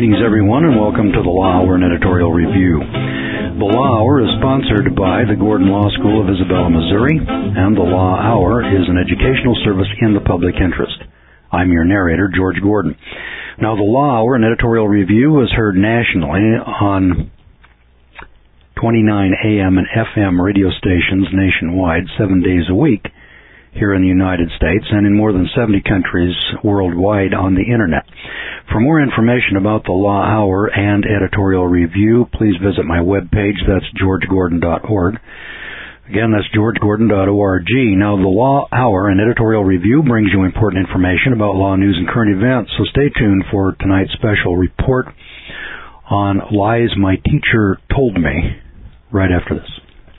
Greetings, everyone, and welcome to the Law Hour and Editorial Review. The Law Hour is sponsored by the Gordon Law School of Isabella, Missouri, and the Law Hour is an educational service in the public interest. I'm your narrator, George Gordon. Now, the Law Hour and Editorial Review is heard nationally on 29 AM and FM radio stations nationwide 7 days a week here in the United States and in more than 70 countries worldwide on the Internet. For more information about the Law Hour and Editorial Review, please visit my webpage. That's georgegordon.org. Again, that's georgegordon.org. Now, the Law Hour and Editorial Review brings you important information about law news and current events, so stay tuned for tonight's special report on Lies My Teacher Told Me right after this.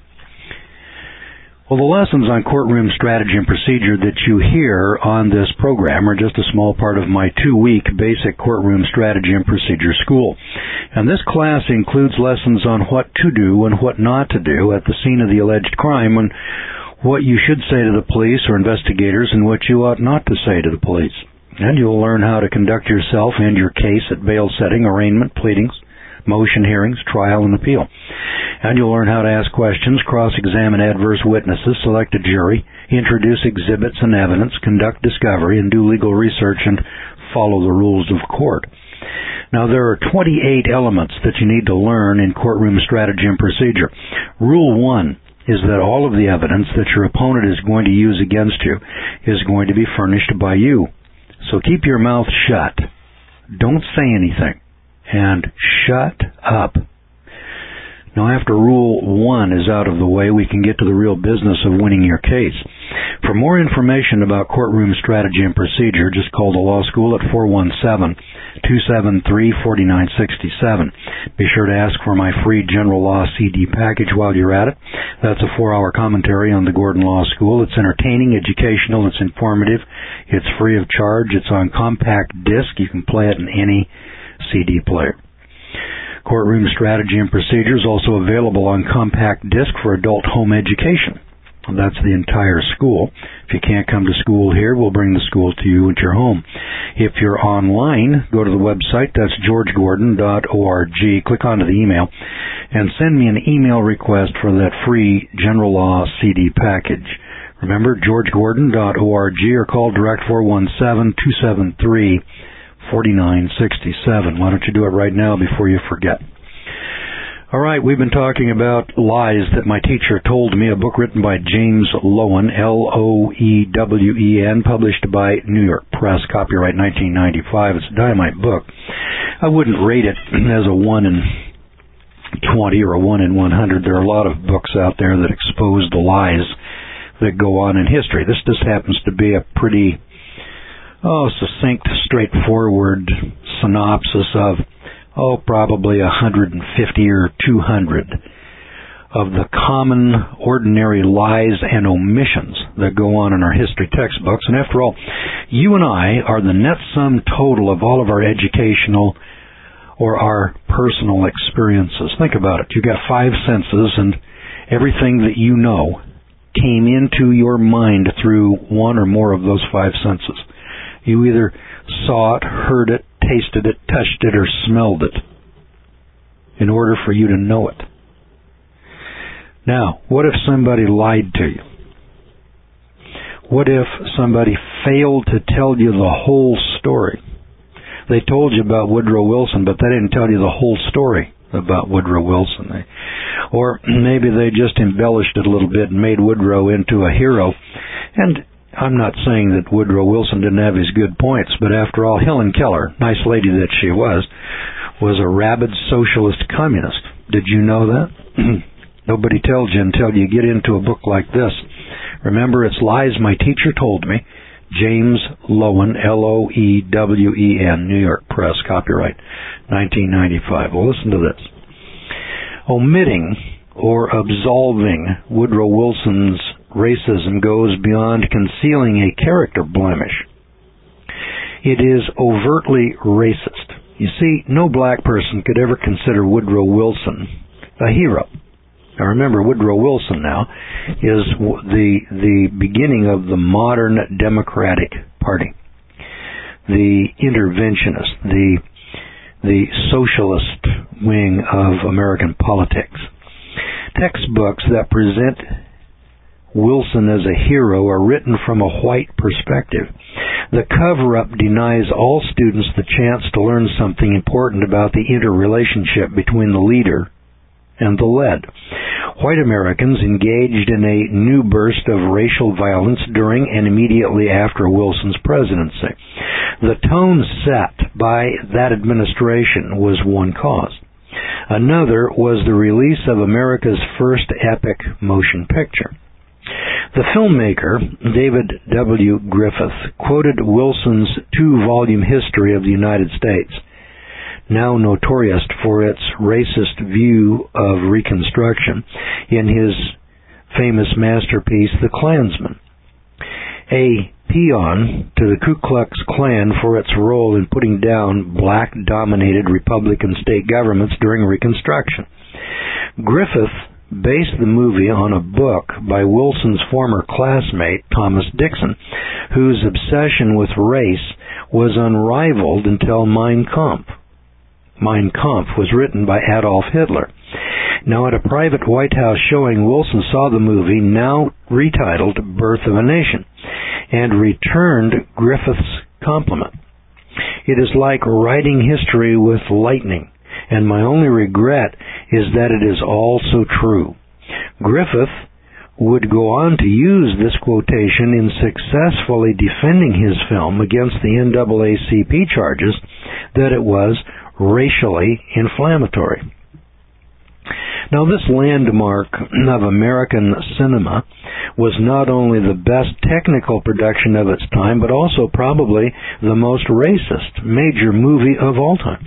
Well, the lessons on courtroom strategy and procedure that you hear on this program are just a small part of my 2-week basic courtroom strategy and procedure school. And this class includes lessons on what to do and what not to do at the scene of the alleged crime, and what you should say to the police or investigators and what you ought not to say to the police. And you'll learn how to conduct yourself and your case at bail setting, arraignment, pleadings, motion hearings, trial, and appeal. And you'll learn how to ask questions, cross-examine adverse witnesses, select a jury, introduce exhibits and evidence, conduct discovery, and do legal research and follow the rules of court. Now, there are 28 elements that you need to learn in courtroom strategy and procedure. Rule 1 is that all of the evidence that your opponent is going to use against you is going to be furnished by you. So keep your mouth shut. Don't say anything. And shut up. Now, after Rule 1 is out of the way, we can get to the real business of winning your case. For more information about courtroom strategy and procedure, just call the law school at 417-273-4967. Be sure to ask for my free general law CD package while you're at it. That's a 4-hour commentary on the Gordon Law School. It's entertaining, educational, it's informative, it's free of charge, it's on compact disc. You can play it in any CD player. Courtroom Strategy and Procedure is also available on compact disc for adult home education. That's the entire school. If you can't come to school here, we'll bring the school to you at your home. If you're online, go to the website. That's georgegordon.org. Click onto the email and send me an email request for that free General Law CD package. Remember, georgegordon.org, or call direct 417-273-4967. Why don't you do it right now before you forget? All right, we've been talking about Lies That My Teacher Told Me, a book written by James Loewen, Loewen, published by New York Press, copyright 1995. It's a dynamite book. I wouldn't rate it as a 1 in 20 or a 1 in 100. There are a lot of books out there that expose the lies that go on in history. This just happens to be a pretty succinct, straightforward synopsis of, probably 150 or 200 of the common, ordinary lies and omissions that go on in our history textbooks. And after all, you and I are the net sum total of all of our educational or our personal experiences. Think about it. You've got 5 senses, and everything that you know came into your mind through one or more of those 5 senses. You either saw it, heard it, tasted it, touched it, or smelled it in order for you to know it. Now, what if somebody lied to you? What if somebody failed to tell you the whole story? They told you about Woodrow Wilson, but they didn't tell you the whole story about Woodrow Wilson. Or maybe they just embellished it a little bit and made Woodrow into a hero. And I'm not saying that Woodrow Wilson didn't have his good points, but after all, Helen Keller, nice lady that she was a rabid socialist communist. Did you know that? Nobody tells you until you get into a book like this. Remember, it's Lies My Teacher Told Me. James Loewen, Loewen, New York Press, copyright 1995. Well, listen to this. Omitting or absolving Woodrow Wilson's racism goes beyond concealing a character blemish. It is overtly racist. You see, no black person could ever consider Woodrow Wilson a hero. Now remember, Woodrow Wilson now is the beginning of the modern Democratic Party. The interventionist, the socialist wing of American politics. Textbooks that present Wilson as a hero are written from a white perspective. The cover-up denies all students the chance to learn something important about the interrelationship between the leader and the led. White Americans engaged in a new burst of racial violence during and immediately after Wilson's presidency. The tone set by that administration was one cause. Another was the release of America's first epic motion picture. The filmmaker, David W. Griffith, quoted Wilson's 2-volume History of the United States, now notorious for its racist view of Reconstruction, in his famous masterpiece, The Klansman. A paean to the Ku Klux Klan for its role in putting down black-dominated Republican state governments during Reconstruction. Griffith based the movie on a book by Wilson's former classmate, Thomas Dixon, whose obsession with race was unrivaled until Mein Kampf. Mein Kampf was written by Adolf Hitler. Now, at a private White House showing, Wilson saw the movie, now retitled Birth of a Nation, and returned Griffith's compliment. It is like writing history with lightning, and my only regret is that it is all so true. Griffith would go on to use this quotation in successfully defending his film against the NAACP charges that it was racially inflammatory. Now, this landmark of American cinema was not only the best technical production of its time, but also probably the most racist major movie of all times.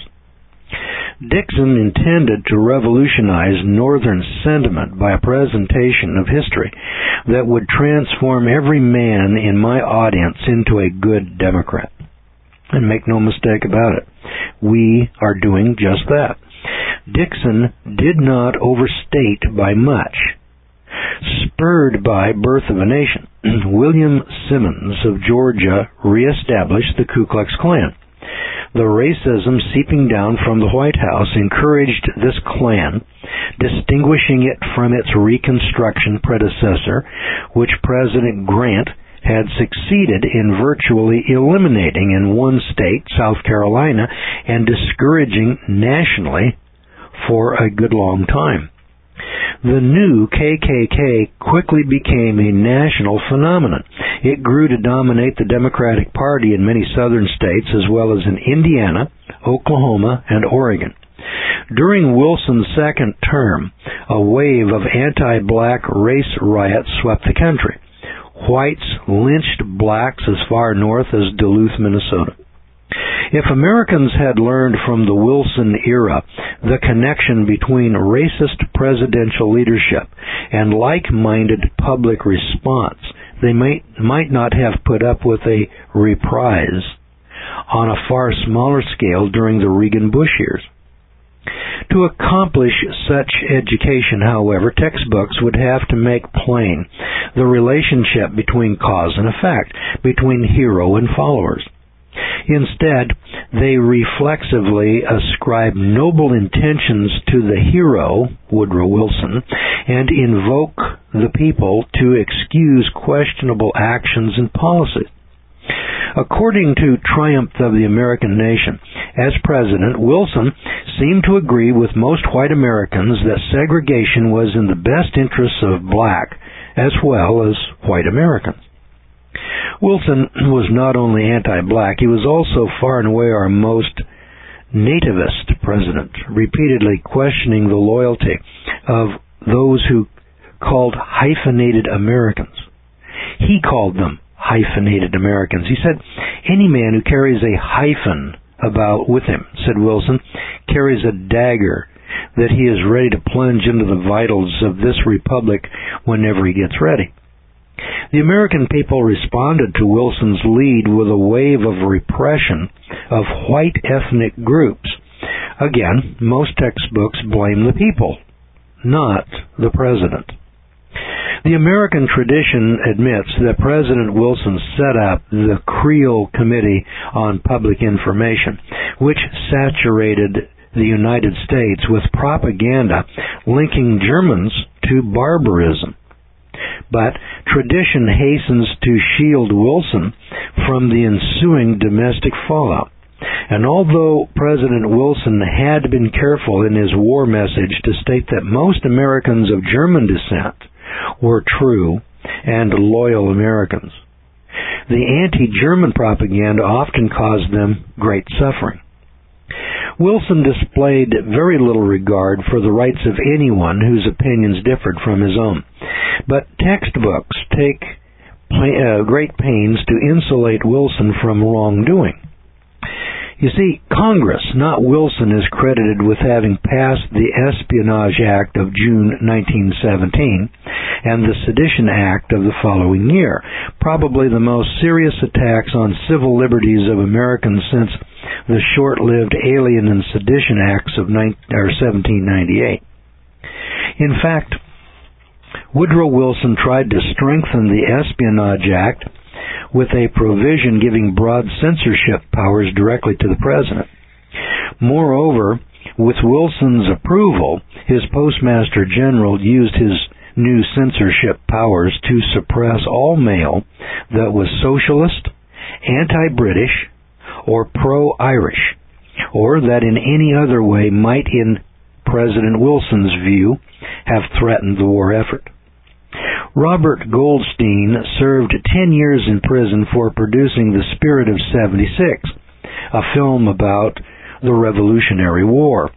Dixon intended to revolutionize Northern sentiment by a presentation of history that would transform every man in my audience into a good Democrat. And make no mistake about it, we are doing just that. Dixon did not overstate by much. Spurred by Birth of a Nation, William Simmons of Georgia reestablished the Ku Klux Klan. The racism seeping down from the White House encouraged this Klan, distinguishing it from its Reconstruction predecessor, which President Grant had succeeded in virtually eliminating in one state, South Carolina, and discouraging nationally for a good long time. The new KKK quickly became a national phenomenon. It grew to dominate the Democratic Party in many southern states, as well as in Indiana, Oklahoma, and Oregon. During Wilson's second term, a wave of anti-black race riots swept the country. Whites lynched blacks as far north as Duluth, Minnesota. If Americans had learned from the Wilson era the connection between racist presidential leadership and like-minded public response, they might not have put up with a reprise on a far smaller scale during the Reagan-Bush years. To accomplish such education, however, textbooks would have to make plain the relationship between cause and effect, between hero and followers. Instead, they reflexively ascribe noble intentions to the hero, Woodrow Wilson, and invoke the people to excuse questionable actions and policies. According to Triumph of the American Nation, as president, Wilson seemed to agree with most white Americans that segregation was in the best interests of black as well as white Americans. Wilson was not only anti-black, he was also far and away our most nativist president, repeatedly questioning the loyalty of those who called hyphenated Americans. He called them hyphenated Americans. He said, any man who carries a hyphen about with him, said Wilson, carries a dagger that he is ready to plunge into the vitals of this republic whenever he gets ready. The American people responded to Wilson's lead with a wave of repression of white ethnic groups. Again, most textbooks blame the people, not the president. The American tradition admits that President Wilson set up the Creel Committee on Public Information, which saturated the United States with propaganda linking Germans to barbarism. But tradition hastens to shield Wilson from the ensuing domestic fallout. And although President Wilson had been careful in his war message to state that most Americans of German descent were true and loyal Americans, the anti-German propaganda often caused them great suffering. Wilson displayed very little regard for the rights of anyone whose opinions differed from his own. But textbooks take great pains to insulate Wilson from wrongdoing. You see, Congress, not Wilson, is credited with having passed the Espionage Act of June 1917 and the Sedition Act of the following year, probably the most serious attacks on civil liberties of Americans since the short-lived Alien and Sedition Acts of 1798. In fact, Woodrow Wilson tried to strengthen the Espionage Act with a provision giving broad censorship powers directly to the president. Moreover, with Wilson's approval, his Postmaster General used his new censorship powers to suppress all mail that was socialist, anti-British, or pro-Irish, or that in any other way might, in President Wilson's view, have threatened the war effort. Robert Goldstein served 10 years in prison for producing The Spirit of 76, a film about the Revolutionary War.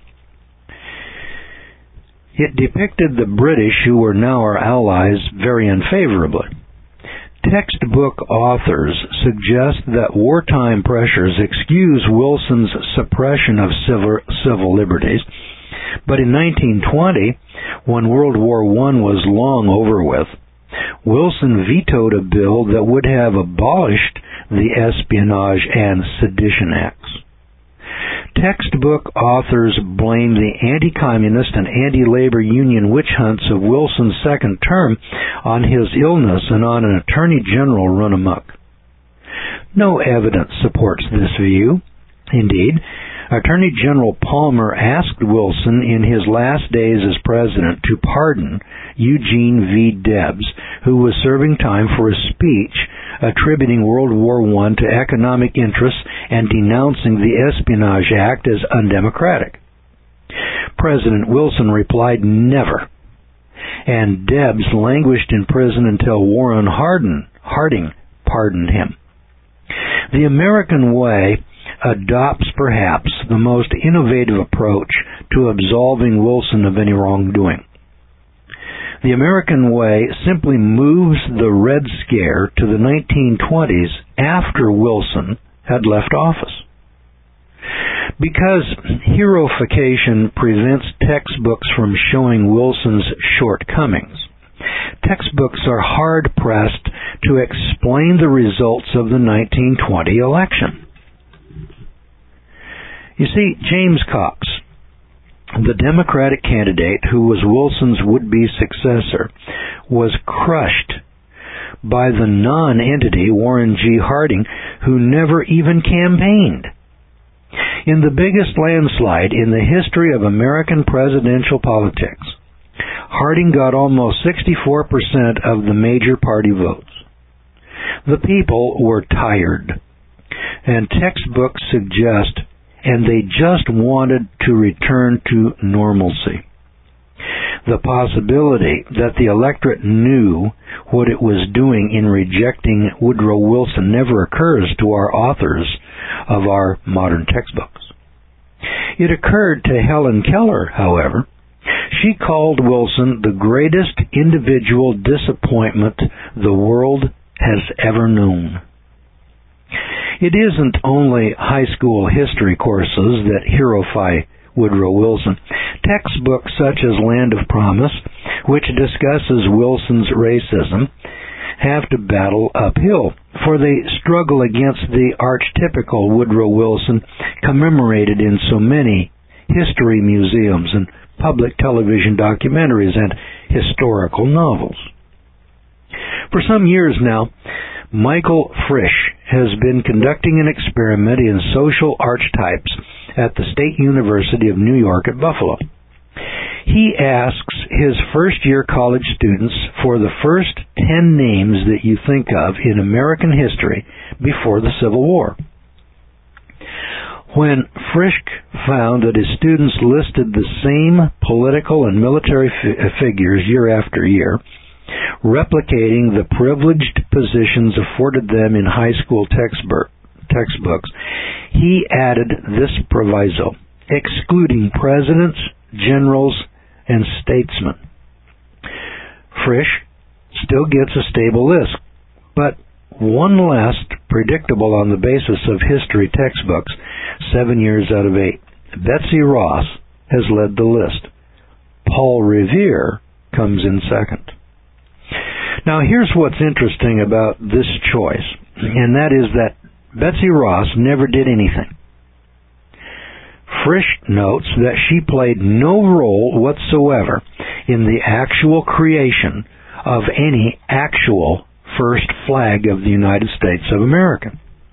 It depicted the British, who were now our allies, very unfavorably. Textbook authors suggest that wartime pressures excuse Wilson's suppression of civil liberties, but in 1920, when World War I was long over with, Wilson vetoed a bill that would have abolished the Espionage and Sedition Acts. Textbook authors blame the anti-communist and anti-labor union witch hunts of Wilson's second term on his illness and on an attorney general run amok. No evidence supports this view. Indeed, Attorney General Palmer asked Wilson in his last days as president to pardon Eugene V. Debs, who was serving time for a speech attributing World War I to economic interests and denouncing the Espionage Act as undemocratic. President Wilson replied, "Never," and Debs languished in prison until Warren Harding pardoned him. The American way adopts perhaps the most innovative approach to absolving Wilson of any wrongdoing. The American way simply moves the Red Scare to the 1920s after Wilson had left office. Because heroification prevents textbooks from showing Wilson's shortcomings, textbooks are hard-pressed to explain the results of the 1920 election. You see, James Cox, the Democratic candidate who was Wilson's would-be successor, was crushed by the non-entity Warren G. Harding, who never even campaigned. In the biggest landslide in the history of American presidential politics, Harding got almost 64% of the major party votes. The people were tired, and textbooks suggest and they just wanted to return to normalcy. The possibility that the electorate knew what it was doing in rejecting Woodrow Wilson never occurs to our authors of our modern textbooks. It occurred to Helen Keller, however. She called Wilson the greatest individual disappointment the world has ever known. It isn't only high school history courses that heroify Woodrow Wilson. Textbooks such as Land of Promise, which discusses Wilson's racism, have to battle uphill, for they struggle against the archetypical Woodrow Wilson commemorated in so many history museums and public television documentaries and historical novels. For some years now, Michael Frisch has been conducting an experiment in social archetypes at the State University of New York at Buffalo. He asks his first-year college students for the first 10 names that you think of in American history before the Civil War. When Frisch found that his students listed the same political and military figures year after year, replicating the privileged positions afforded them in high school textbooks, he added this proviso, excluding presidents, generals, and statesmen. Frisch still gets a stable list, but one less predictable on the basis of history textbooks, 7 years out of 8. Betsy Ross has led the list. Paul Revere comes in second. Now here's what's interesting about this choice, and that is that Betsy Ross never did anything. Frisch notes that she played no role whatsoever in the actual creation of any actual first flag of the United States of America.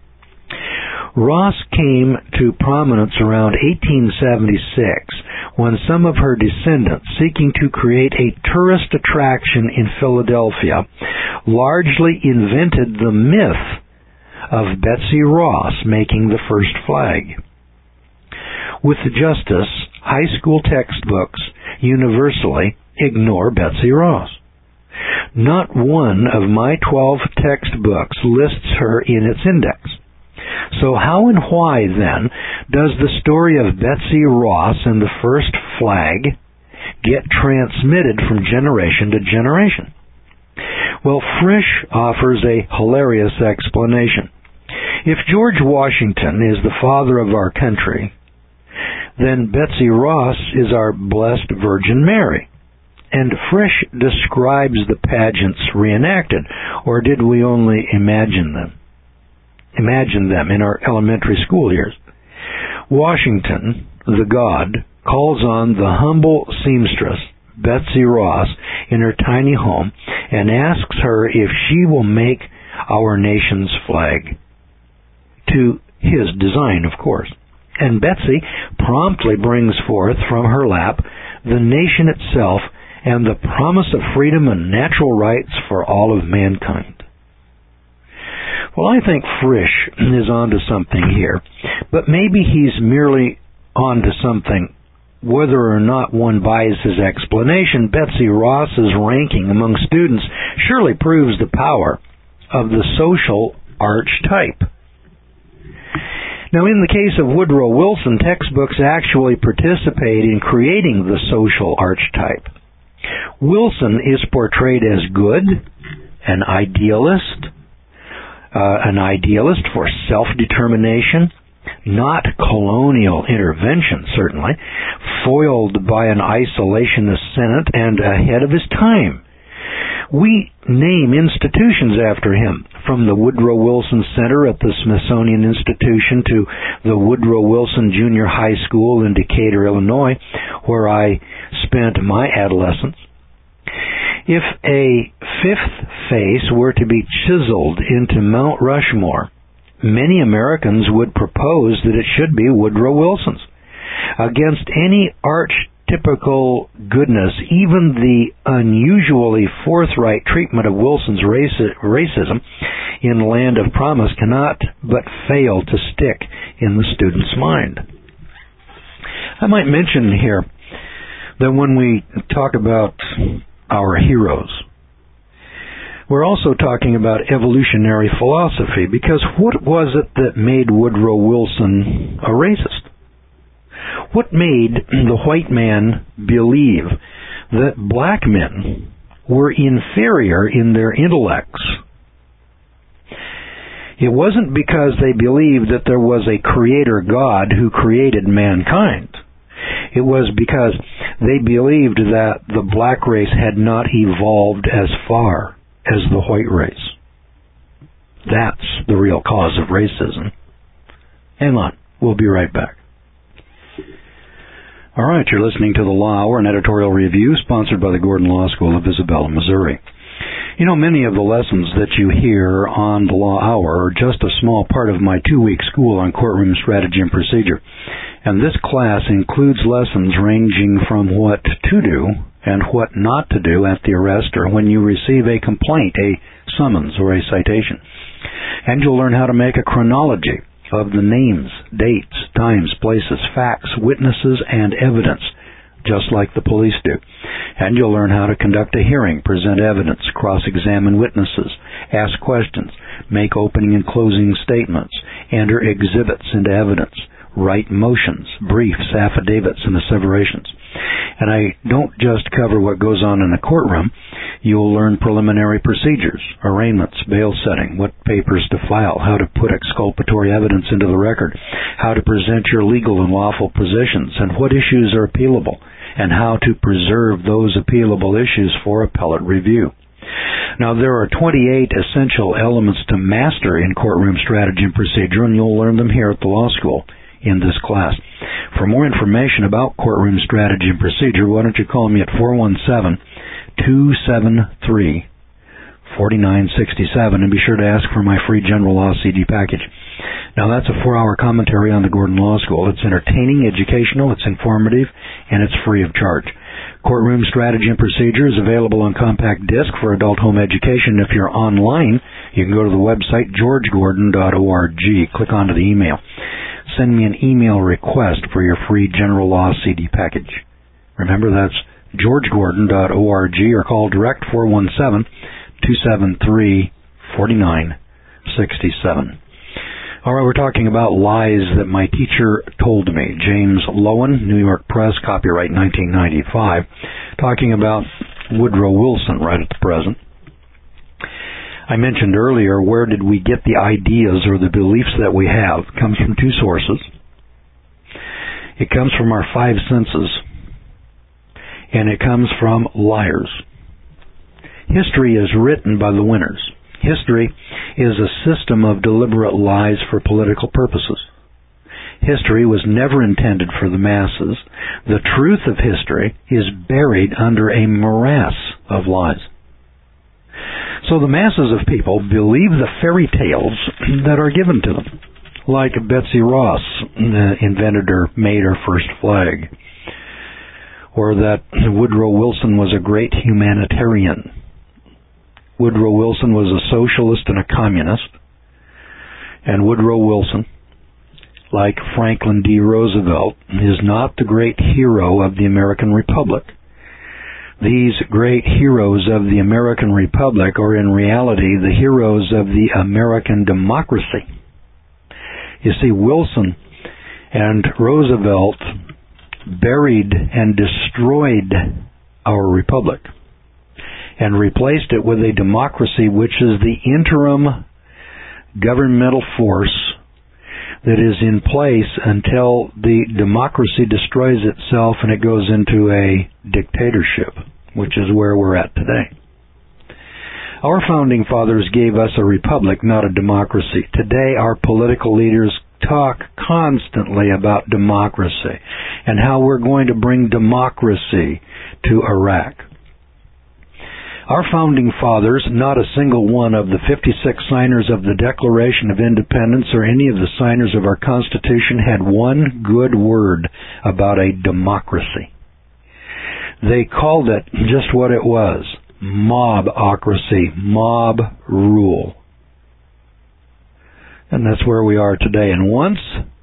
Ross came to prominence around 1876 when some of her descendants, seeking to create a tourist attraction in Philadelphia, largely invented the myth of Betsy Ross making the first flag. With justice, high school textbooks universally ignore Betsy Ross. Not one of my 12 textbooks lists her in its index. So how and why, then, does the story of Betsy Ross and the first flag get transmitted from generation to generation? Well, Frisch offers a hilarious explanation. If George Washington is the father of our country, then Betsy Ross is our Blessed Virgin Mary. And Frisch describes the pageants reenacted, or did we only imagine them in our elementary school years? Washington, the god, calls on the humble seamstress, Betsy Ross, in her tiny home and asks her if she will make our nation's flag. To his design, of course. And Betsy promptly brings forth from her lap the nation itself and the promise of freedom and natural rights for all of mankind. Well, I think Frisch is onto something here, but maybe he's merely onto something. Whether or not one buys his explanation, Betsy Ross's ranking among students surely proves the power of the social archetype. Now, in the case of Woodrow Wilson, textbooks actually participate in creating the social archetype. Wilson is portrayed as good, an idealist for self-determination, not colonial intervention, certainly, foiled by an isolationist Senate and ahead of his time. We name institutions after him, from the Woodrow Wilson Center at the Smithsonian Institution to the Woodrow Wilson Junior High School in Decatur, Illinois, where I spent my adolescence. If a fifth face were to be chiseled into Mount Rushmore, many Americans would propose that it should be Woodrow Wilson's. Against any archetypical goodness, even the unusually forthright treatment of Wilson's racism in Land of Promise cannot but fail to stick in the student's mind. I might mention here that when we talk about our heroes, we're also talking about evolutionary philosophy, because what was it that made Woodrow Wilson a racist? What made the white man believe that black men were inferior in their intellects? It wasn't because they believed that there was a creator God who created mankind. It was because they believed that the black race had not evolved as far as the white race. That's the real cause of racism. Hang on, we'll be right back. All right, you're listening to The Law Hour, an editorial review sponsored by the Gordon Law School of Isabella, Missouri. You know, many of the lessons that you hear on the Law Hour are just a small part of my 2-week school on courtroom strategy and procedure. And this class includes lessons ranging from what to do and what not to do at the arrest or when you receive a complaint, a summons, or a citation. And you'll learn how to make a chronology of the names, dates, times, places, facts, witnesses, and evidence, just like the police do. And you'll learn how to conduct a hearing, present evidence, cross-examine witnesses, ask questions, make opening and closing statements, enter exhibits into evidence, write motions, briefs, affidavits, and asseverations. And I don't just cover what goes on in the courtroom. You'll learn preliminary procedures, arraignments, bail setting, what papers to file, how to put exculpatory evidence into the record, how to present your legal and lawful positions, and what issues are appealable, and how to preserve those appealable issues for appellate review. Now, there are 28 essential elements to master in courtroom strategy and procedure, and you'll learn them here at the law school in this class. For more information about courtroom strategy and procedure, why don't you call me at 417-273-4967, and be sure to ask for my free general law CD package. Now, that's a 4-hour commentary on the Gordon Law School. It's entertaining, educational, it's informative, and it's free of charge. Courtroom Strategy and Procedure is available on compact disc for adult home education. If you're online, you can go to the website georgegordon.org. Click onto the email. Send me an email request for your free general law CD package. Remember, that's georgegordon.org, or call direct 417-273-4967. All right, we're talking about lies that my teacher told me. James Loewen, New York Press, copyright 1995, talking about Woodrow Wilson right at the present. I mentioned earlier, where did we get the ideas or the beliefs that we have? It comes from 2 sources. It comes from our 5 senses, and it comes from liars. History is written by the winners. History is a system of deliberate lies for political purposes. History was never intended for the masses. The truth of history is buried under a morass of lies. So the masses of people believe the fairy tales that are given to them, like Betsy Ross invented or made her first flag, or that Woodrow Wilson was a great humanitarian. Woodrow Wilson was a socialist and a communist, and Woodrow Wilson, like Franklin D. Roosevelt, is not the great hero of the American Republic. These great heroes of the American Republic are in reality the heroes of the American democracy. You see, Wilson and Roosevelt buried and destroyed our republic and replaced it with a democracy which is the interim governmental force that is in place until the democracy destroys itself and it goes into a dictatorship, which is where we're at today. Our founding fathers gave us a republic, not a democracy. Today, our political leaders talk constantly about democracy and how we're going to bring democracy to Iraq. Our founding fathers, not a single one of the 56 signers of the Declaration of Independence or any of the signers of our Constitution, had one good word about a democracy. They called it just what it was: mobocracy, mob rule. And that's where we are today. And once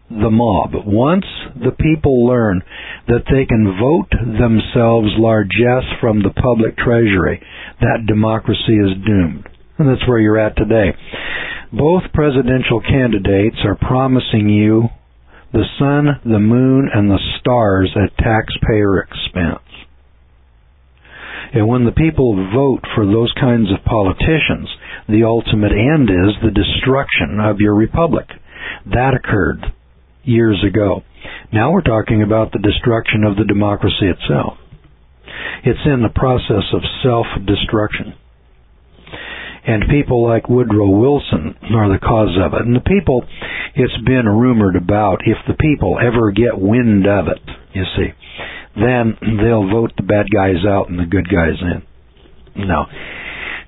the people learn that they can vote themselves largesse from the public treasury, that democracy is doomed. And that's where you're at today. Both presidential candidates are promising you the sun, the moon, and the stars at taxpayer expense. And when the people vote for those kinds of politicians, the ultimate end is the destruction of your republic. That occurred years ago. Now we're talking about the destruction of the democracy itself. It's in the process of self-destruction. And people like Woodrow Wilson are the cause of it. And the people, it's been rumored about, if the people ever get wind of it, you see, then they'll vote the bad guys out and the good guys in. No.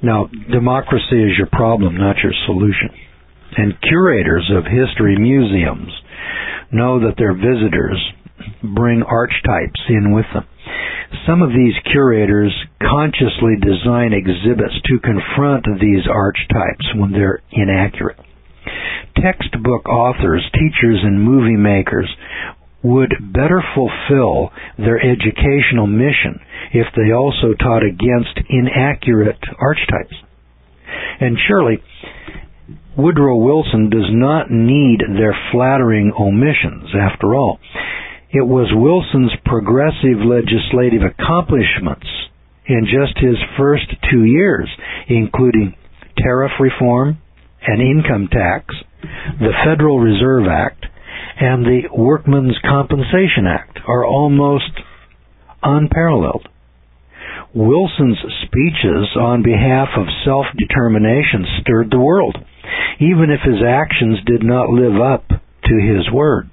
Now, democracy is your problem, not your solution. And curators of history museums know that their visitors bring archetypes in with them. Some of these curators consciously design exhibits to confront these archetypes when they're inaccurate. Textbook authors, teachers, and movie makers would better fulfill their educational mission if they also taught against inaccurate archetypes. And surely, Woodrow Wilson does not need their flattering omissions, after all. It was Wilson's progressive legislative accomplishments in just his first 2 years, including tariff reform, an income tax, the Federal Reserve Act, and the Workmen's Compensation Act, are almost unparalleled. Wilson's speeches on behalf of self-determination stirred the world, even if his actions did not live up to his words.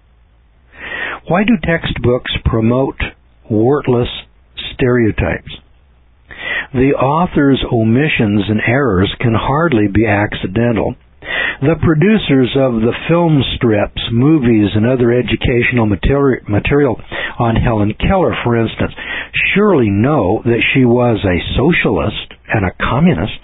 Why do textbooks promote worthless stereotypes? The author's omissions and errors can hardly be accidental. The producers of the film strips, movies, and other educational material on Helen Keller, for instance, surely know that she was a socialist and a communist.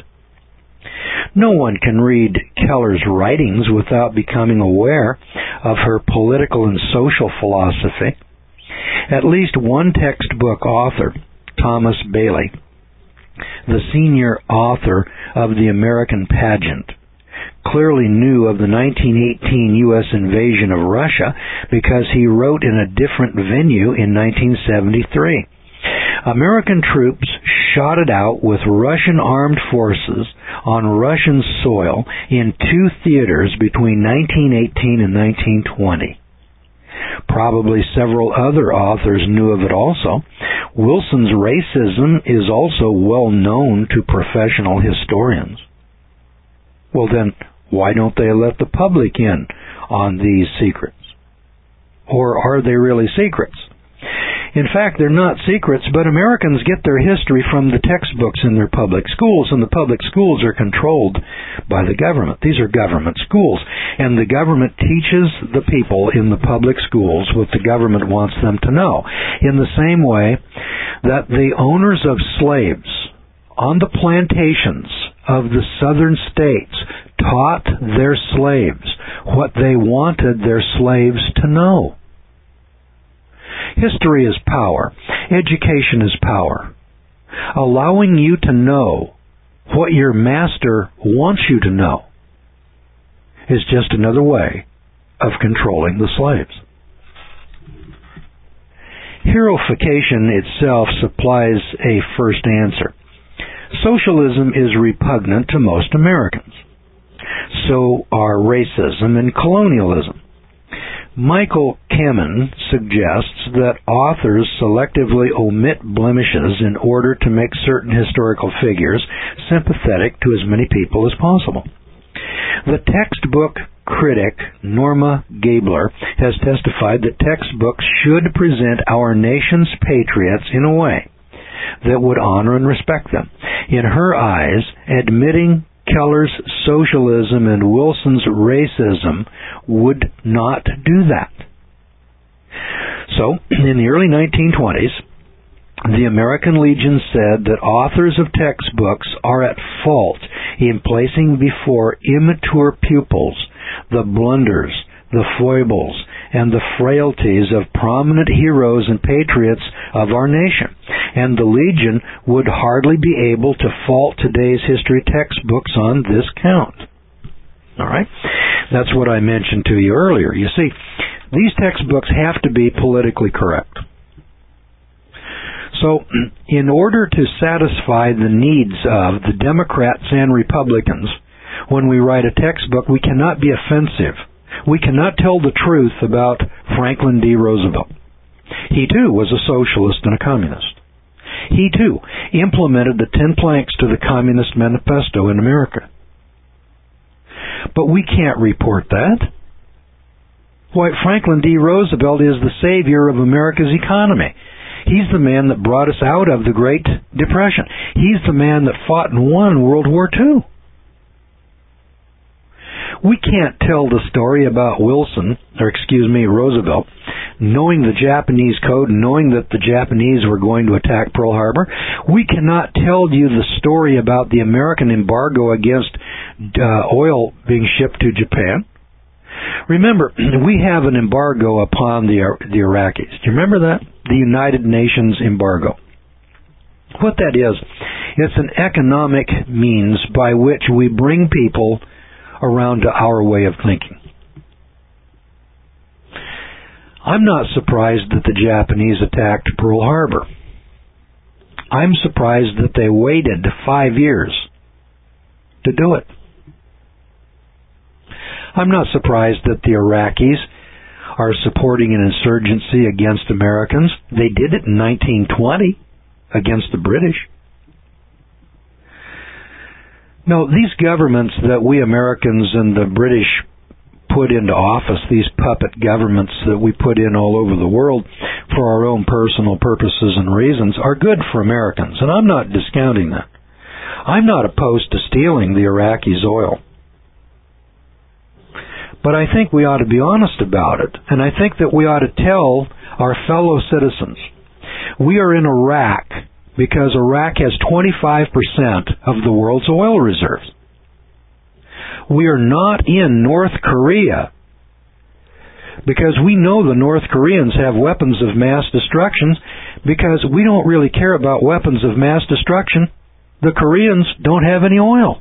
No one can read Keller's writings without becoming aware of her political and social philosophy. At least one textbook author, Thomas Bailey, the senior author of The American Pageant, clearly knew of the 1918 U.S. invasion of Russia because he wrote in a different venue in 1973. American troops shot it out with Russian armed forces on Russian soil in 2 theaters between 1918 and 1920. Probably several other authors knew of it also. Wilson's racism is also well known to professional historians. Well then, why don't they let the public in on these secrets? Or are they really secrets? In fact, they're not secrets, but Americans get their history from the textbooks in their public schools, and the public schools are controlled by the government. These are government schools, and the government teaches the people in the public schools what the government wants them to know, in the same way that the owners of slaves on the plantations of the southern states taught their slaves what they wanted their slaves to know. History is power. Education is power. Allowing you to know what your master wants you to know is just another way of controlling the slaves. Heroification itself supplies a first answer. Socialism is repugnant to most Americans. So are racism and colonialism. Michael Kamen suggests that authors selectively omit blemishes in order to make certain historical figures sympathetic to as many people as possible. The textbook critic Norma Gabler has testified that textbooks should present our nation's patriots in a way that would honor and respect them. In her eyes, admitting Keller's socialism and Wilson's racism would not do that. So, in the early 1920s, the American Legion said that authors of textbooks are at fault in placing before immature pupils the blunders, the foibles, and the frailties of prominent heroes and patriots of our nation. And the Legion would hardly be able to fault today's history textbooks on this count. All right? That's what I mentioned to you earlier. You see, these textbooks have to be politically correct. So, in order to satisfy the needs of the Democrats and Republicans, when we write a textbook, we cannot be offensive. We cannot tell the truth about Franklin D. Roosevelt. He, too, was a socialist and a communist. He, too, implemented the 10 planks to the Communist Manifesto in America. But we can't report that. Why, Franklin D. Roosevelt is the savior of America's economy. He's the man that brought us out of the Great Depression. He's the man that fought and won World War II. We can't tell the story about Roosevelt, knowing the Japanese code, knowing that the Japanese were going to attack Pearl Harbor. We cannot tell you the story about the American embargo against oil being shipped to Japan. Remember, we have an embargo upon the Iraqis. Do you remember that? The United Nations embargo. What that is, it's an economic means by which we bring people around to our way of thinking. I'm not surprised that the Japanese attacked Pearl Harbor. I'm surprised that they waited 5 years to do it. I'm not surprised that the Iraqis are supporting an insurgency against Americans. They did it in 1920 against the British. No, these governments that we Americans and the British put into office, these puppet governments that we put in all over the world for our own personal purposes and reasons, are good for Americans, and I'm not discounting that. I'm not opposed to stealing the Iraqis' oil. But I think we ought to be honest about it, and I think that we ought to tell our fellow citizens, we are in Iraq because Iraq has 25% of the world's oil reserves. We are not in North Korea because we know the North Koreans have weapons of mass destruction, because we don't really care about weapons of mass destruction. The Koreans don't have any oil.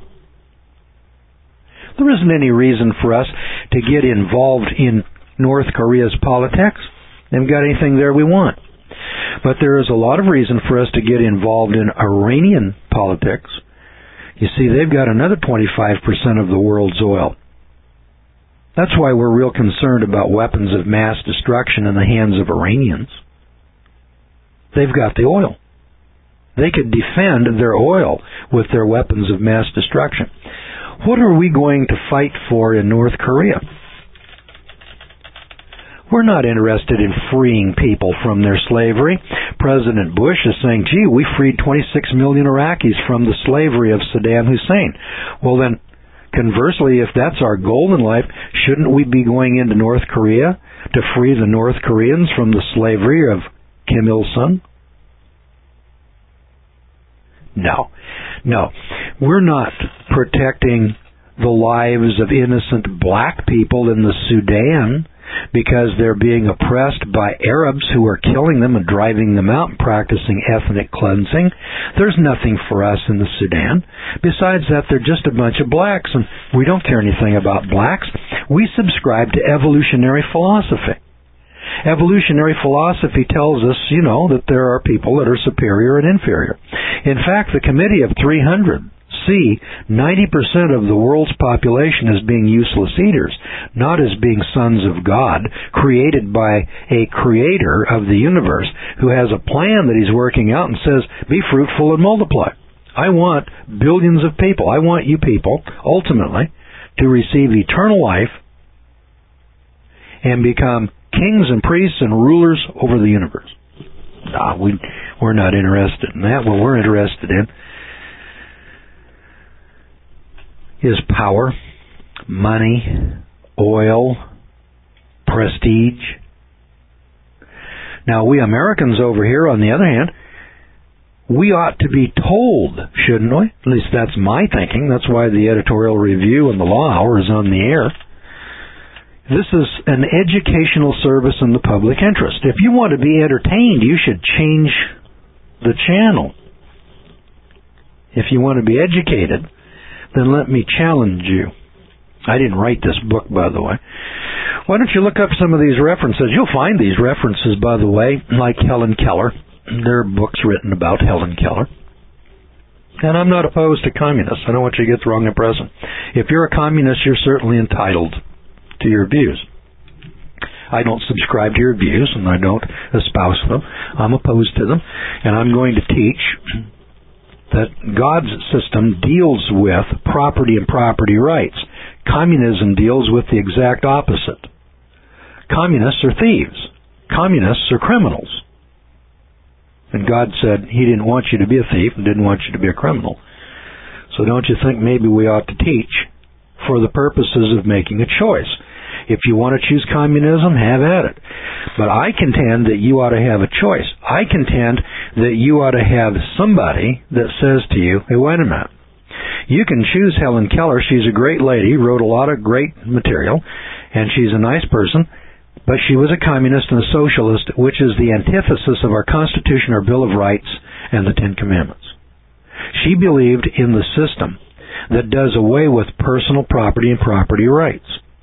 There isn't any reason for us to get involved in North Korea's politics. They haven't got anything there we want. But there is a lot of reason for us to get involved in Iranian politics. You see, they've got another 25% of the world's oil. That's why we're real concerned about weapons of mass destruction in the hands of Iranians. They've got the oil. They could defend their oil with their weapons of mass destruction. What are we going to fight for in North Korea? We're not interested in freeing people from their slavery. President Bush is saying, gee, we freed 26 million Iraqis from the slavery of Saddam Hussein. Well then, conversely, if that's our goal in life, shouldn't we be going into North Korea to free the North Koreans from the slavery of Kim Il-sung? No. We're not protecting the lives of innocent black people in the Sudan because they're being oppressed by Arabs who are killing them and driving them out and practicing ethnic cleansing. There's nothing for us in the Sudan. Besides that, they're just a bunch of blacks, and we don't care anything about blacks. We subscribe to evolutionary philosophy. Evolutionary philosophy tells us, that there are people that are superior and inferior. In fact, the Committee of 300 see 90% of the world's population as being useless eaters, not as being sons of God, created by a creator of the universe who has a plan that he's working out and says, be fruitful and multiply. I want billions of people. I want you people, ultimately, to receive eternal life and become kings and priests and rulers over the universe. We're not interested in that. What we're interested in is power, money, oil, prestige. Now, we Americans over here, on the other hand, we ought to be told, shouldn't we? At least that's my thinking. That's why the editorial review and the Law Hour is on the air. This is an educational service in the public interest. If you want to be entertained, you should change the channel. If you want to be educated, then let me challenge you. I didn't write this book, by the way. Why don't you look up some of these references? You'll find these references, by the way, like Helen Keller. There are books written about Helen Keller. And I'm not opposed to communists. I don't want you to get the wrong impression. If you're a communist, you're certainly entitled to your views. I don't subscribe to your views, and I don't espouse them. I'm opposed to them. And I'm going to teach that God's system deals with property and property rights. Communism deals with the exact opposite. Communists are thieves. Communists are criminals. And God said He didn't want you to be a thief and didn't want you to be a criminal. So don't you think maybe we ought to teach for the purposes of making a choice? If you want to choose communism, have at it. But I contend that you ought to have a choice. I contend that you ought to have somebody that says to you, hey, wait a minute. You can choose Helen Keller. She's a great lady, wrote a lot of great material, and she's a nice person, but she was a communist and a socialist, which is the antithesis of our Constitution, our Bill of Rights, and the Ten Commandments. She believed in the system that does away with personal property and property rights.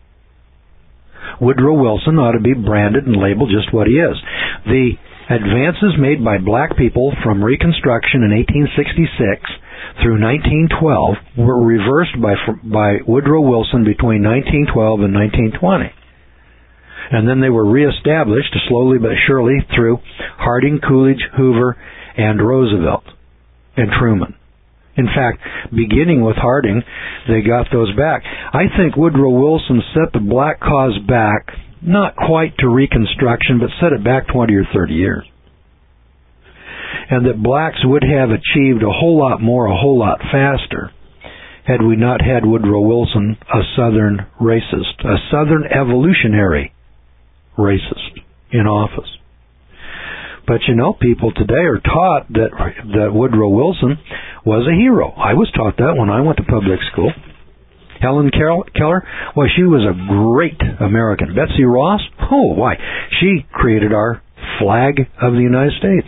Woodrow Wilson ought to be branded and labeled just what he is. The advances made by black people from Reconstruction in 1866 through 1912 were reversed by Woodrow Wilson between 1912 and 1920. And then they were reestablished slowly but surely through Harding, Coolidge, Hoover, and Roosevelt, and Truman. In fact, beginning with Harding, they got those back. I think Woodrow Wilson set the black cause back, not quite to Reconstruction, but set it back 20 or 30 years. And that blacks would have achieved a whole lot more, a whole lot faster, had we not had Woodrow Wilson, a Southern racist, a Southern evolutionary racist in office. But you know, people today are taught that Woodrow Wilson was a hero. I was taught that when I went to public school. Helen Keller, well, she was a great American. Betsy Ross, oh, why? She created our flag of the United States.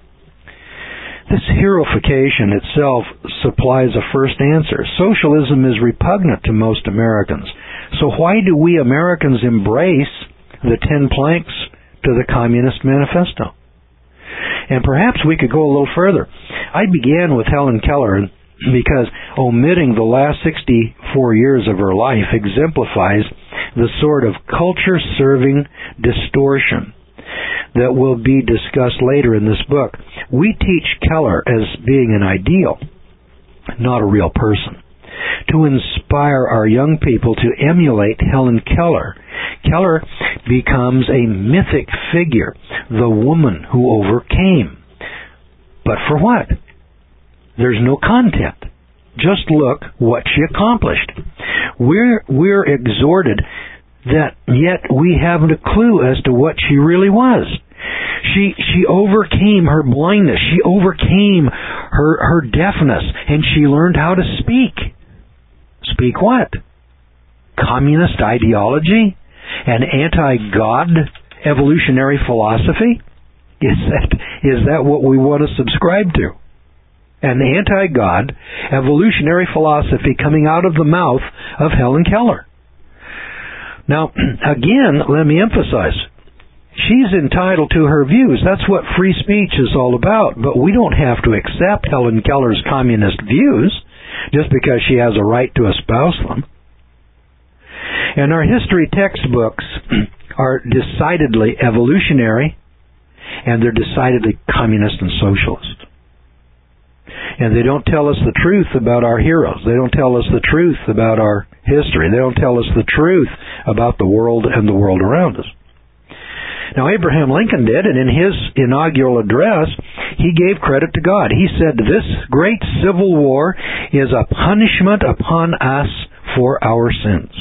This heroification itself supplies a first answer. Socialism is repugnant to most Americans. So why do we Americans embrace the 10 planks to the Communist Manifesto? And perhaps we could go a little further. I began with Helen Keller because omitting the last 64 years of her life exemplifies the sort of culture-serving distortion that will be discussed later in this book. We teach Keller as being an ideal, not a real person, to inspire our young people to emulate Helen Keller. Keller becomes a mythic figure, the woman who overcame. But for what? There's no content. Just look what she accomplished. We're exhorted that yet we haven't a clue as to what she really was. She overcame her blindness. She overcame her deafness, and she learned how to speak. Speak what? Communist ideology? An anti-God evolutionary philosophy? Is that what we want to subscribe to? An anti-God evolutionary philosophy coming out of the mouth of Helen Keller. Now, again, let me emphasize, she's entitled to her views. That's what free speech is all about. But we don't have to accept Helen Keller's communist views just because she has a right to espouse them. And our history textbooks are decidedly evolutionary, and they're decidedly communist and socialist. And they don't tell us the truth about our heroes. They don't tell us the truth about our history. They don't tell us the truth about the world and the world around us. Now, Abraham Lincoln did, and in his inaugural address, he gave credit to God. He said, "This great civil war is a punishment upon us for our sins."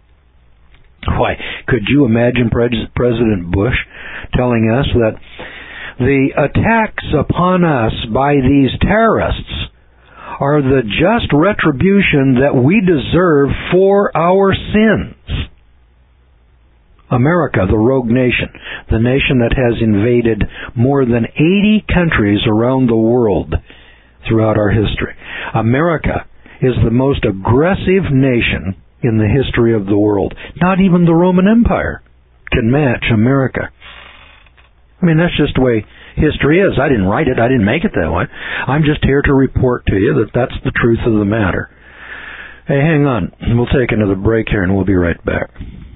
Why, could you imagine President Bush telling us that the attacks upon us by these terrorists are the just retribution that we deserve for our sins? America, the rogue nation, the nation that has invaded more than 80 countries around the world throughout our history. America is the most aggressive nation in the history of the world. Not even the Roman Empire can match America. I mean, that's just the way history is. I didn't write it. I didn't make it that way. I'm just here to report to you that that's the truth of the matter. Hey, hang on. We'll take another break here and we'll be right back.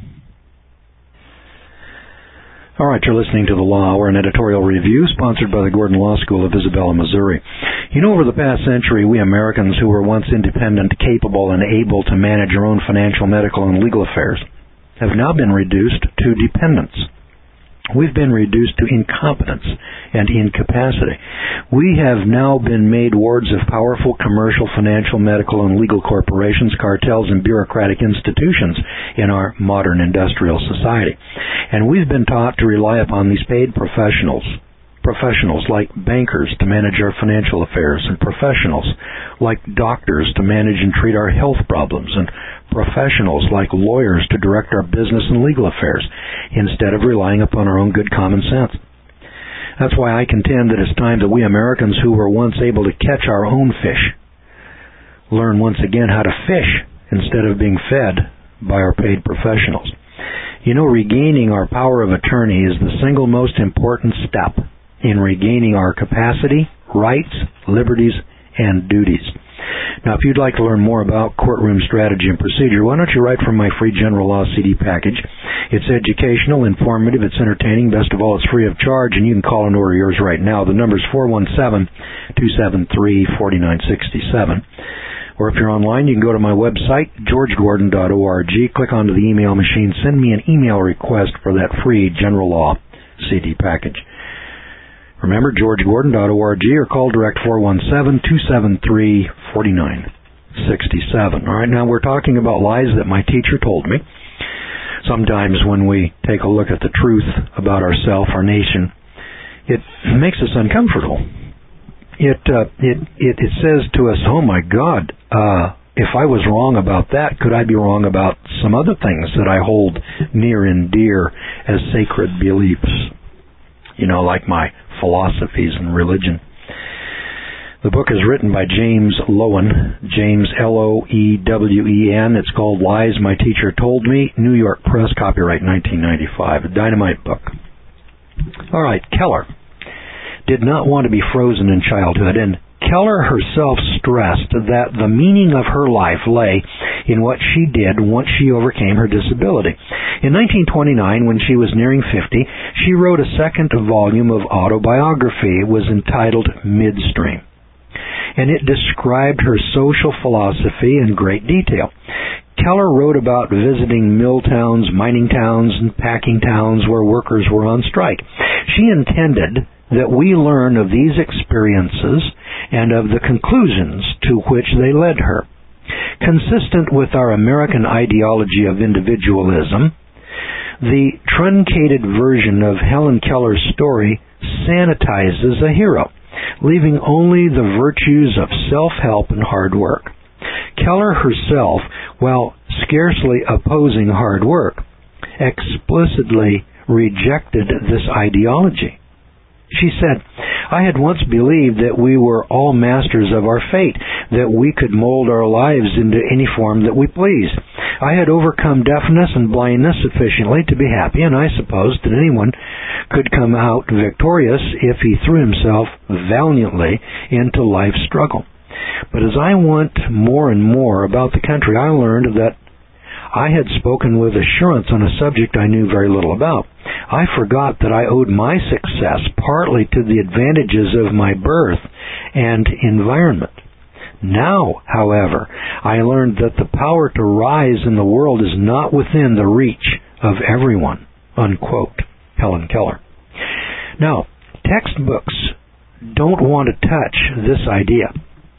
All right, you're listening to The Law Hour, an editorial review sponsored by the Gordon Law School of Isabella, Missouri. You know, over the past century, we Americans who were once independent, capable, and able to manage our own financial, medical, and legal affairs have now been reduced to dependence. We've been reduced to incompetence and incapacity. We have now been made wards of powerful commercial, financial, medical, and legal corporations, cartels, and bureaucratic institutions in our modern industrial society. And we've been taught to rely upon these paid professionals like bankers to manage our financial affairs, and professionals like doctors to manage and treat our health problems, and professionals like lawyers to direct our business and legal affairs, instead of relying upon our own good common sense. That's why I contend that it's time that we Americans who were once able to catch our own fish learn once again how to fish instead of being fed by our paid professionals. You know, regaining our power of attorney is the single most important step in regaining our capacity, rights, liberties, and duties. Now, if you'd like to learn more about courtroom strategy and procedure, why don't you write from my free general law CD package? It's educational, informative, it's entertaining. Best of all, it's free of charge, and you can call and order yours right now. The number's 417-273-4967. Or if you're online, you can go to my website, georgegordon.org, click onto the email machine, send me an email request for that free general law CD package. Remember, georgegordon.org, or call direct 417-273-4967. All right, now we're talking about lies that my teacher told me. Sometimes when we take a look at the truth about ourselves, our nation, it makes us uncomfortable. It says to us, oh my God, if I was wrong about that, could I be wrong about some other things that I hold near and dear as sacred beliefs? You know, like my philosophies and religion. The book is written by James Loewen, James Loewen. It's called Lies My Teacher Told Me, New York Press, copyright 1995, a dynamite book. All right, Keller did not want to be frozen in childhood, and Keller herself stressed that the meaning of her life lay in what she did once she overcame her disability. In 1929, when she was nearing 50, she wrote a second volume of autobiography. It was entitled Midstream, and it described her social philosophy in great detail. Keller wrote about visiting mill towns, mining towns, and packing towns where workers were on strike. She intended that we learn of these experiences and of the conclusions to which they led her. Consistent with our American ideology of individualism, the truncated version of Helen Keller's story sanitizes a hero, leaving only the virtues of self-help and hard work. Keller herself, while scarcely opposing hard work, explicitly rejected this ideology. She said, I had once believed that we were all masters of our fate, that we could mold our lives into any form that we pleased. I had overcome deafness and blindness sufficiently to be happy, and I supposed that anyone could come out victorious if he threw himself valiantly into life's struggle. But as I went more and more about the country, I learned that I had spoken with assurance on a subject I knew very little about. I forgot that I owed my success partly to the advantages of my birth and environment. Now, however, I learned that the power to rise in the world is not within the reach of everyone. Unquote. Helen Keller. Now, textbooks don't want to touch this idea.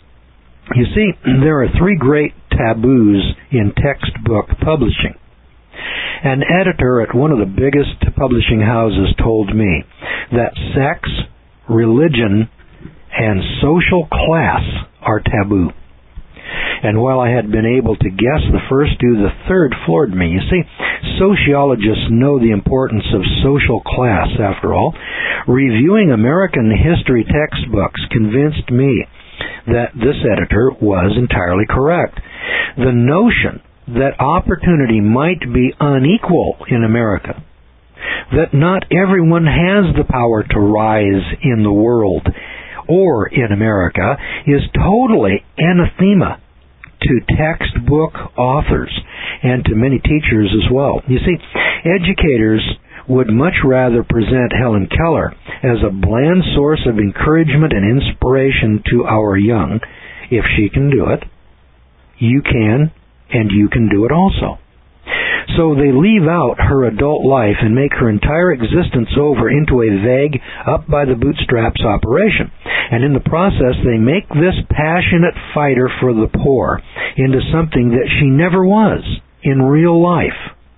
You see, there are three great taboos in textbook publishing. An editor at one of the biggest publishing houses told me that sex, religion, and social class are taboo. And while I had been able to guess the first two, the third floored me. You see, sociologists know the importance of social class, after all. Reviewing American history textbooks convinced me that this editor was entirely correct. The notion that opportunity might be unequal in America, that not everyone has the power to rise in the world or in America, is totally anathema to textbook authors and to many teachers as well. You see, educators would much rather present Helen Keller as a bland source of encouragement and inspiration to our young. If she can do it, you can, and you can do it also. So So they leave out her adult life and make her entire existence over into a vague, up-by-the-bootstraps operation. And in the process, they make this passionate fighter for the poor into something that she never was in real life.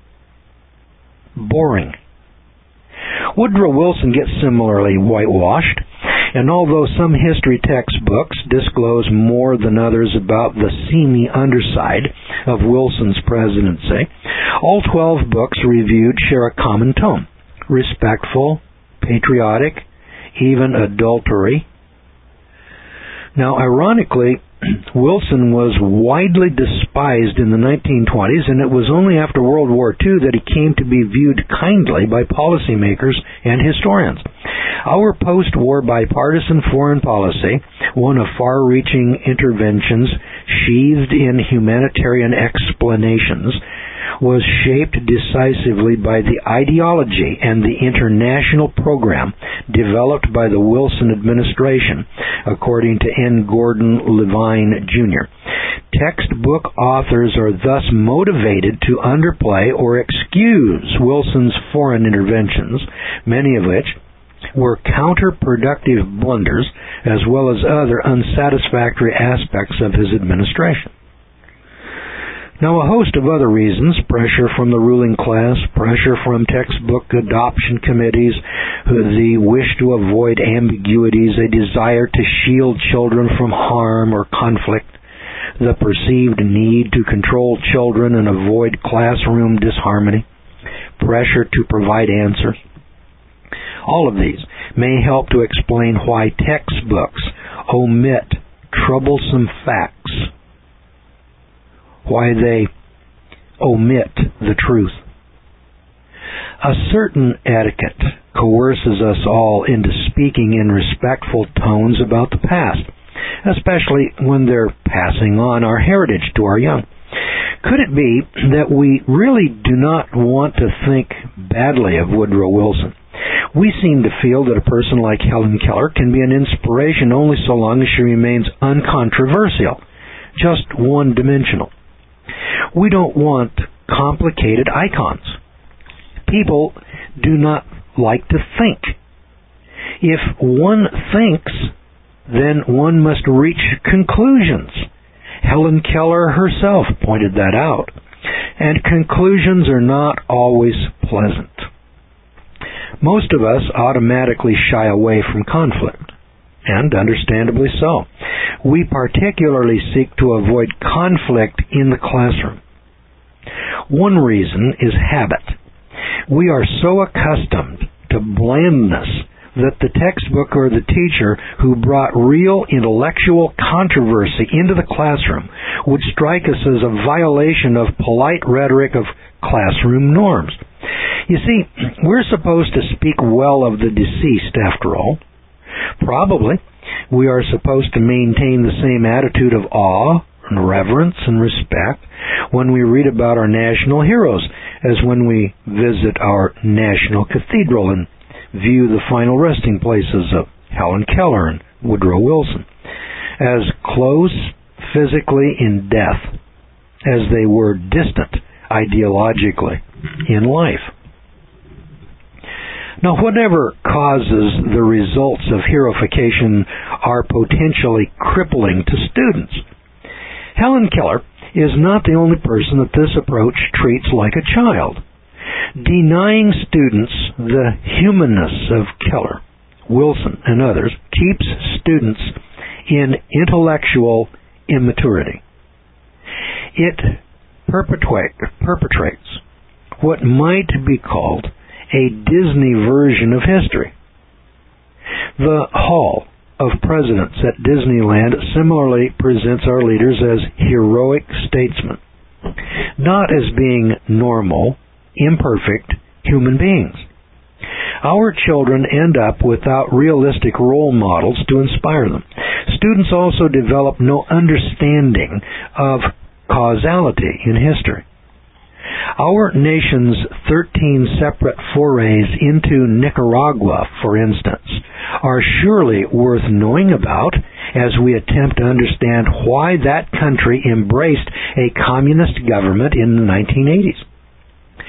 Boring. Woodrow Wilson gets similarly whitewashed, and although some history textbooks disclose more than others about the seamy underside of Wilson's presidency, all 12 books reviewed share a common tone: respectful, patriotic, even adulatory. Now, ironically, Wilson was widely despised in the 1920s, and it was only after World War II that he came to be viewed kindly by policymakers and historians. Our post-war bipartisan foreign policy, one of far-reaching interventions sheathed in humanitarian explanations, was shaped decisively by the ideology and the international program developed by the Wilson administration, according to N. Gordon Levine, Jr. Textbook authors are thus motivated to underplay or excuse Wilson's foreign interventions, many of which were counterproductive blunders, as well as other unsatisfactory aspects of his administration. Now, a host of other reasons: pressure from the ruling class, pressure from textbook adoption committees, the wish to avoid ambiguities, a desire to shield children from harm or conflict, the perceived need to control children and avoid classroom disharmony, pressure to provide answers. All of these may help to explain why textbooks omit troublesome facts, why they omit the truth. A certain etiquette coerces us all into speaking in respectful tones about the past, especially when they're passing on our heritage to our young. Could it be that we really do not want to think badly of Woodrow Wilson? We seem to feel that a person like Helen Keller can be an inspiration only so long as she remains uncontroversial, just one-dimensional. We don't want complicated icons. People do not like to think. If one thinks, then one must reach conclusions. Helen Keller herself pointed that out. And conclusions are not always pleasant. Most of us automatically shy away from conflict, and understandably so. We particularly seek to avoid conflict in the classroom. One reason is habit. We are so accustomed to blandness that the textbook or the teacher who brought real intellectual controversy into the classroom would strike us as a violation of polite rhetoric of classroom norms. You see, we're supposed to speak well of the deceased, after all. Probably, we are supposed to maintain the same attitude of awe and reverence and respect when we read about our national heroes as when we visit our national cathedral and view the final resting places of Helen Keller and Woodrow Wilson, as close physically in death as they were distant ideologically in life. Now, whatever causes the results of heroification are potentially crippling to students. Helen Keller is not the only person that this approach treats like a child. Denying students the humanness of Keller, Wilson, and others keeps students in intellectual immaturity. It perpetrates what might be called a Disney version of history. The Hall of Presidents at Disneyland similarly presents our leaders as heroic statesmen, not as being normal, imperfect human beings. Our children end up without realistic role models to inspire them. Students also develop no understanding of causality in history. Our nation's 13 separate forays into Nicaragua, for instance, are surely worth knowing about as we attempt to understand why that country embraced a communist government in the 1980s.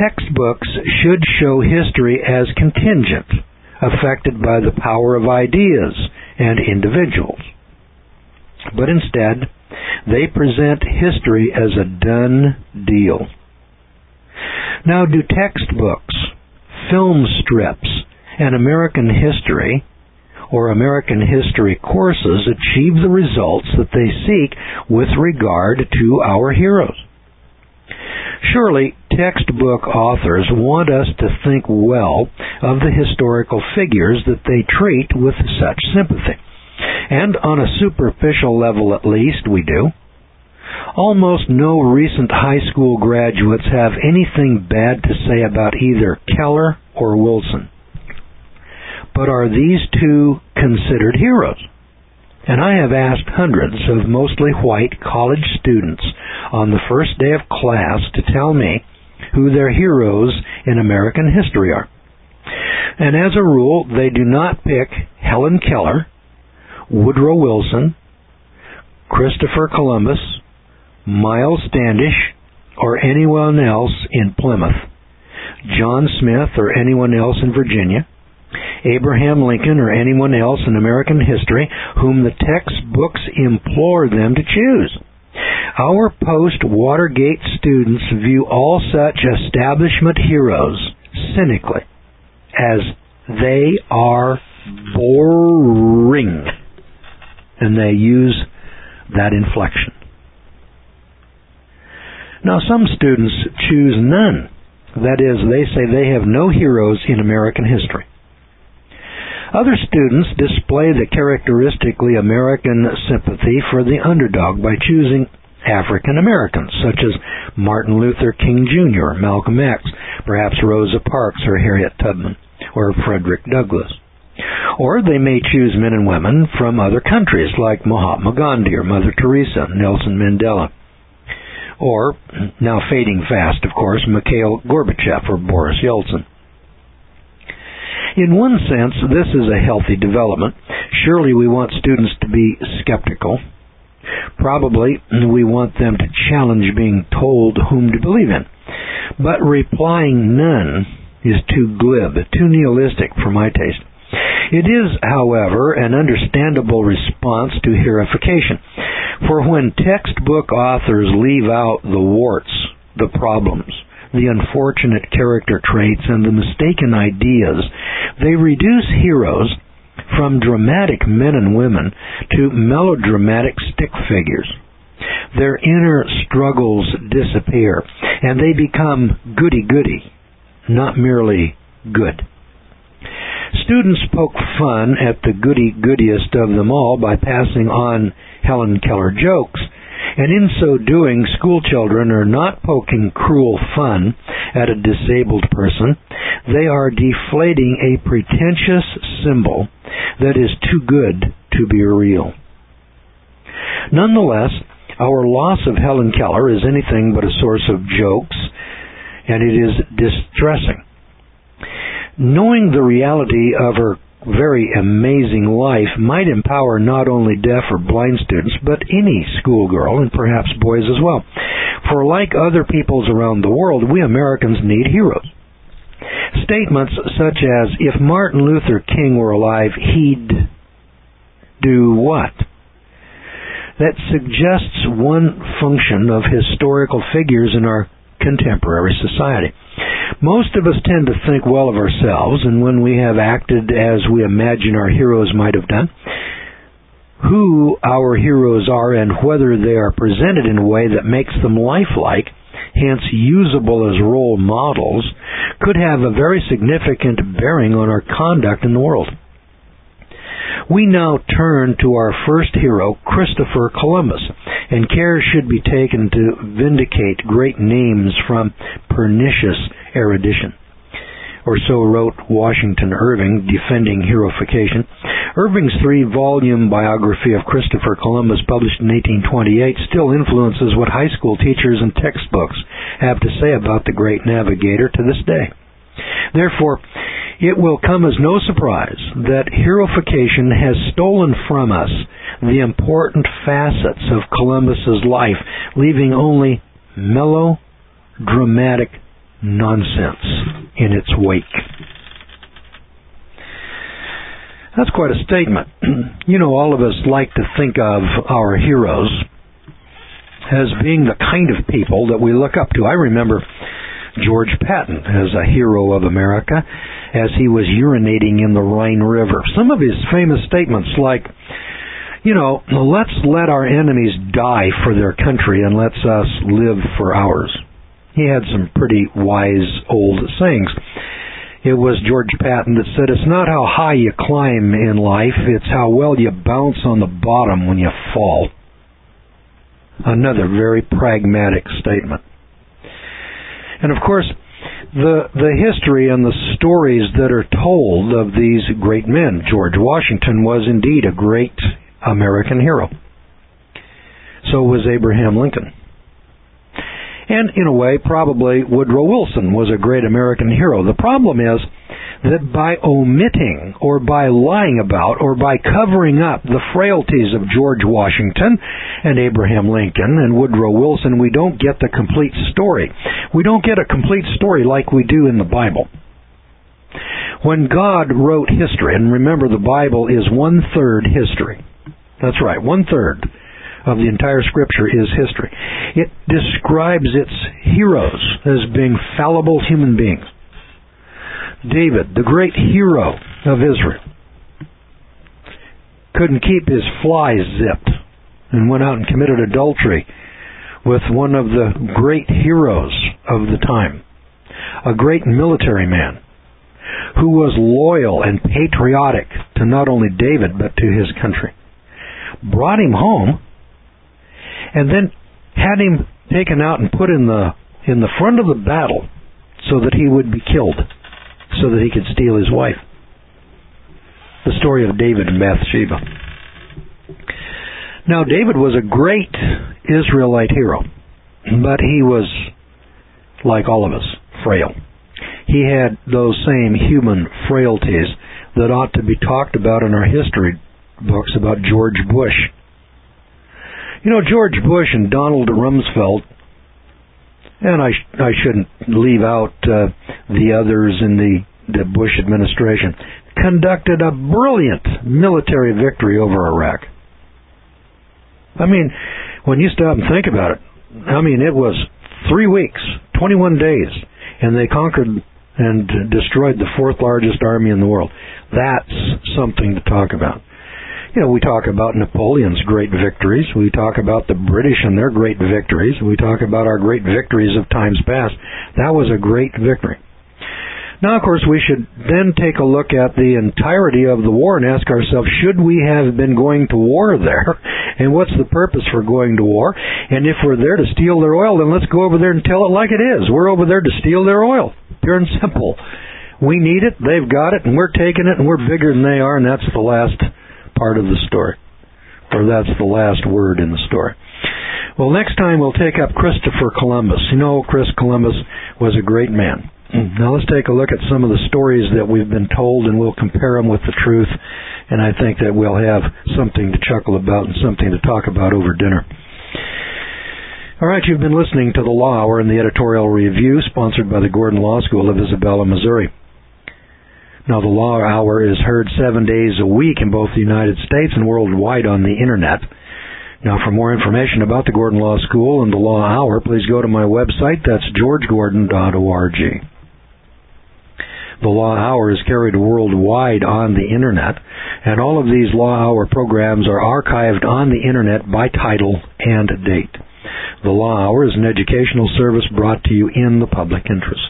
Textbooks should show history as contingent, affected by the power of ideas and individuals. But instead, they present history as a done deal. Now, do textbooks, film strips, and American history or American history courses achieve the results that they seek with regard to our heroes? Surely, textbook authors want us to think well of the historical figures that they treat with such sympathy. And on a superficial level at least, we do. Almost no recent high school graduates have anything bad to say about either Keller or Wilson. But are these two considered heroes? And I have asked hundreds of mostly white college students on the first day of class to tell me who their heroes in American history are. And as a rule, they do not pick Helen Keller, Woodrow Wilson, Christopher Columbus, Miles Standish, or anyone else in Plymouth, John Smith or anyone else in Virginia, Abraham Lincoln or anyone else in American history whom the textbooks implore them to choose. Our post-Watergate students view all such establishment heroes cynically as they are boring, and they use that inflection. Now, some students choose none. That is, they say they have no heroes in American history. Other students display the characteristically American sympathy for the underdog by choosing African Americans, such as Martin Luther King Jr., Malcolm X, perhaps Rosa Parks or Harriet Tubman, or Frederick Douglass. Or they may choose men and women from other countries like Mahatma Gandhi or Mother Teresa, Nelson Mandela. Or, now fading fast, of course, Mikhail Gorbachev or Boris Yeltsin. In one sense, this is a healthy development. Surely we want students to be skeptical. Probably we want them to challenge being told whom to believe in. But replying none is too glib, too nihilistic for my taste. It is, however, an understandable response to heroification. For when textbook authors leave out the warts, the problems, the unfortunate character traits, and the mistaken ideas, they reduce heroes from dramatic men and women to melodramatic stick figures. Their inner struggles disappear, and they become goody-goody, not merely good. Students poke fun at the goody-goodiest of them all by passing on Helen Keller jokes, and in so doing, school children are not poking cruel fun at a disabled person. They are deflating a pretentious symbol that is too good to be real. Nonetheless, our loss of Helen Keller is anything but a source of jokes, and it is distressing. Knowing the reality of her very amazing life might empower not only deaf or blind students, but any schoolgirl, and perhaps boys as well. For like other peoples around the world, we Americans need heroes. Statements such as, if Martin Luther King were alive, he'd do what? That suggests one function of historical figures in our contemporary society. Most of us tend to think well of ourselves, and when we have acted as we imagine our heroes might have done, who our heroes are and whether they are presented in a way that makes them lifelike, hence usable as role models, could have a very significant bearing on our conduct in the world. We now turn to our first hero, Christopher Columbus, and care should be taken to vindicate great names from pernicious erudition. Or so wrote Washington Irving, defending heroification. Irving's 3-volume biography of Christopher Columbus, published in 1828, still influences what high school teachers and textbooks have to say about the great navigator to this day. Therefore, it will come as no surprise that heroification has stolen from us the important facets of Columbus's life, leaving only melodramatic nonsense in its wake. That's quite a statement. You know, all of us like to think of our heroes as being the kind of people that we look up to. I remember George Patton as a hero of America as he was urinating in the Rhine River. Some of his famous statements like, you know, let's let our enemies die for their country and let's us live for ours. He had some pretty wise old sayings. It was George Patton that said, it's not how high you climb in life, it's how well you bounce on the bottom when you fall. Another very pragmatic statement. And of course, the history and the stories that are told of these great men. George Washington was indeed a great American hero. So was Abraham Lincoln. And in a way, probably Woodrow Wilson was a great American hero. The problem is that by omitting or by lying about or by covering up the frailties of George Washington and Abraham Lincoln and Woodrow Wilson, we don't get the complete story. We don't get a complete story like we do in the Bible. When God wrote history, and remember the Bible is 1/3 history. That's right, 1/3 of the entire Scripture is history. It describes its heroes as being fallible human beings. David, the great hero of Israel, couldn't keep his flies zipped and went out and committed adultery with one of the great heroes of the time, a great military man who was loyal and patriotic to not only David but to his country. Brought him home and then had him taken out and put in the front of the battle so that he would be killed, so that he could steal his wife. The story of David and Bathsheba. Now, David was a great Israelite hero, but he was, like all of us, frail. He had those same human frailties that ought to be talked about in our history books about George Bush. You know, George Bush and Donald Rumsfeld, and I shouldn't leave out the others in the Bush administration, conducted a brilliant military victory over Iraq. I mean, when you stop and think about it, I mean, it was 3 weeks, 21 days, and they conquered and destroyed the 4th largest army in the world. That's something to talk about. You know, we talk about Napoleon's great victories. We talk about the British and their great victories. We talk about our great victories of times past. That was a great victory. Now, of course, we should then take a look at the entirety of the war and ask ourselves, should we have been going to war there? And what's the purpose for going to war? And if we're there to steal their oil, then let's go over there and tell it like it is. We're over there to steal their oil. Pure and simple. We need it, they've got it, and we're taking it, and we're bigger than they are, and that's the last part of the story. Or that's the last word in the story. Well, next time we'll take up Christopher Columbus. You know, Chris Columbus was a great man. Now let's take a look at some of the stories that we've been told, and we'll compare them with the truth, and I think that we'll have something to chuckle about and something to talk about over dinner. All right, you've been listening to the Law Hour and the editorial review sponsored by the Gordon Law School of Isabella, Missouri. Now, the Law Hour is heard 7 days a week in both the United States and worldwide on the Internet. Now, for more information about the Gordon Law School and the Law Hour, please go to my website. That's georgegordon.org. The Law Hour is carried worldwide on the Internet, and all of these Law Hour programs are archived on the Internet by title and date. The Law Hour is an educational service brought to you in the public interest.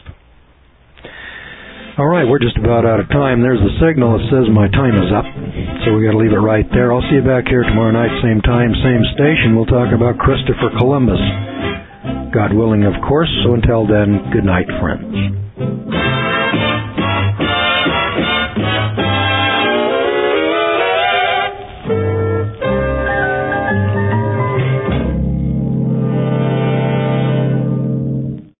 All right, we're just about out of time. There's the signal that says my time is up, so we got to leave it right there. I'll see you back here tomorrow night, same time, same station. We'll talk about Christopher Columbus. God willing, of course. So until then, good night, friends.